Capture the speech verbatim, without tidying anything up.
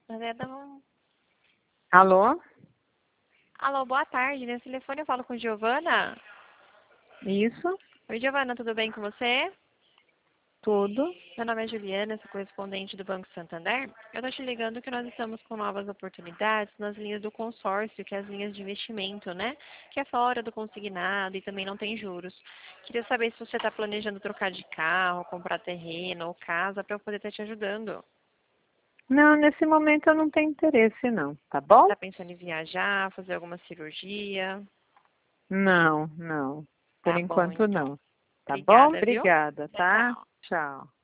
Mas tá bom. Alô? Alô, boa tarde. Nesse telefone eu falo com Giovana. Isso, Oi, Giovana, tudo bem com você? tudo. Meu nome é Juliana, sou correspondente do Banco Santander. Eu estou te ligando que nós estamos com novas oportunidades nas linhas do consórcio, que é as linhas de investimento, né? Que é fora do consignado e também não tem juros. Queria saber se você está planejando trocar de carro, comprar terreno ou casa para eu poder estar te ajudando. Não, nesse momento eu não tenho interesse não, tá bom? Está pensando em viajar, fazer alguma cirurgia? Não, não. Por Tá bom, enquanto então. não. Tá bom? Obrigada, viu? Obrigada, Tchau, tá? tchau. Tchau.